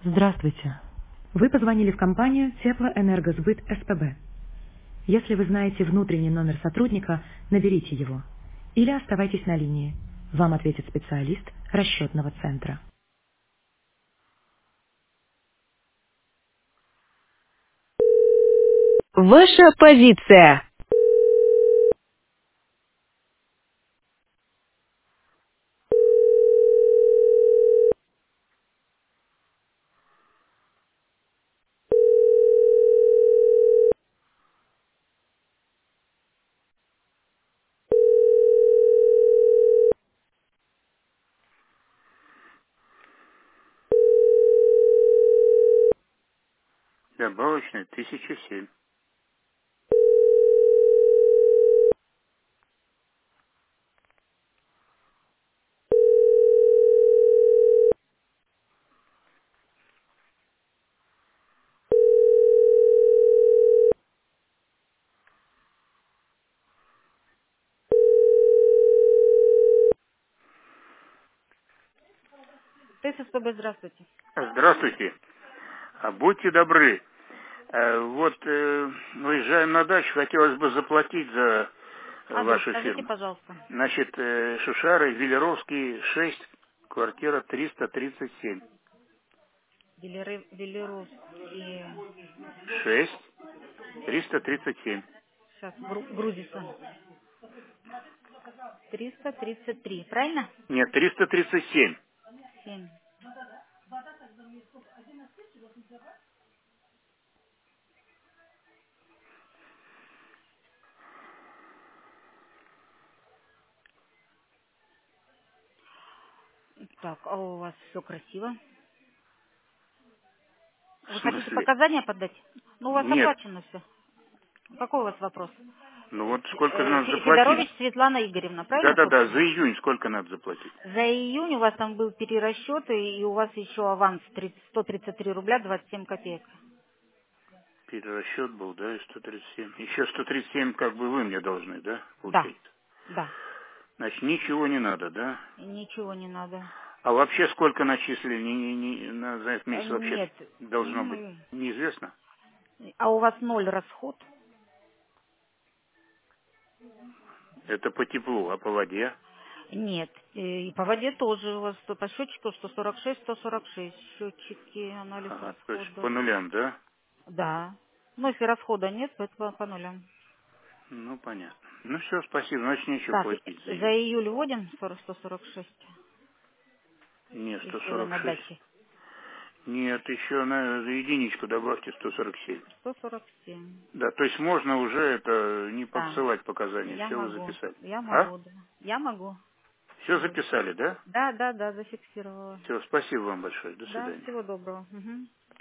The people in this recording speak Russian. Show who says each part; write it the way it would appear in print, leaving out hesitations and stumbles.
Speaker 1: Здравствуйте. Вы позвонили в компанию Теплоэнергосбыт СПБ. Если вы знаете внутренний номер сотрудника, наберите его. Или оставайтесь на линии. Вам ответит специалист расчетного центра.
Speaker 2: Ваша позиция.
Speaker 3: Добавочная 1007.
Speaker 4: ТССПБ, здравствуйте.
Speaker 3: Здравствуйте. Будьте добры. Выезжаем на дачу, хотелось бы заплатить за
Speaker 4: Адрес
Speaker 3: вашу
Speaker 4: скажите,
Speaker 3: фирму.
Speaker 4: пожалуйста.
Speaker 3: Значит, Шушары, Велеровский, 6, квартира 337.
Speaker 4: Велеровский.
Speaker 3: 6, 337.
Speaker 4: Сейчас, грузится. 333, правильно?
Speaker 3: Нет, 337.
Speaker 4: 7. Так, а у вас все красиво.
Speaker 3: В
Speaker 4: Вы хотите
Speaker 3: смысле?
Speaker 4: показания подать? Ну, у вас
Speaker 3: Нет.
Speaker 4: оплачено все. Какой у вас вопрос?
Speaker 3: Ну вот сколько надо заплатить?
Speaker 4: Федорович Светлана Игоревна, правильно
Speaker 3: Да-да-да,
Speaker 4: почта?
Speaker 3: за июнь сколько надо заплатить?
Speaker 4: За июнь у вас там был перерасчет, и у вас еще аванс 133 рубля 27 копеек.
Speaker 3: Перерасчет был, да, и 137. Еще 137 как бы вы мне должны, да,
Speaker 4: Да,
Speaker 3: получается?
Speaker 4: да.
Speaker 3: Значит, ничего не надо, да?
Speaker 4: Ничего не надо.
Speaker 3: А вообще сколько начислили за этот месяц вообще
Speaker 4: Нет.
Speaker 3: должно быть? Неизвестно.
Speaker 4: А у вас ноль расход?
Speaker 3: Это по теплу, а по воде?
Speaker 4: Нет. И по воде тоже у вас по счетчику 146. Счетчики, анализ
Speaker 3: То есть по
Speaker 4: расходов.
Speaker 3: нулям, да?
Speaker 4: Да. Но если расхода нет, то это по нулям.
Speaker 3: Ну, понятно. Ну, все, спасибо. Значит, нечего
Speaker 4: Так,
Speaker 3: платить за
Speaker 4: за
Speaker 3: июнь.
Speaker 4: июль вводим 146.
Speaker 3: Нет,
Speaker 4: Если вы на
Speaker 3: 146.
Speaker 4: даче.
Speaker 3: Нет, еще на единичку добавьте 147.
Speaker 4: 147.
Speaker 3: Да, то есть можно уже это не
Speaker 4: Да.
Speaker 3: подсылать показания,
Speaker 4: Я
Speaker 3: все вы
Speaker 4: могу.
Speaker 3: записали.
Speaker 4: Я
Speaker 3: А?
Speaker 4: могу, да. Я могу.
Speaker 3: Все записали, да?
Speaker 4: Да, зафиксировала.
Speaker 3: Все, спасибо вам большое. До
Speaker 4: Да,
Speaker 3: свидания.
Speaker 4: всего доброго. Мгм.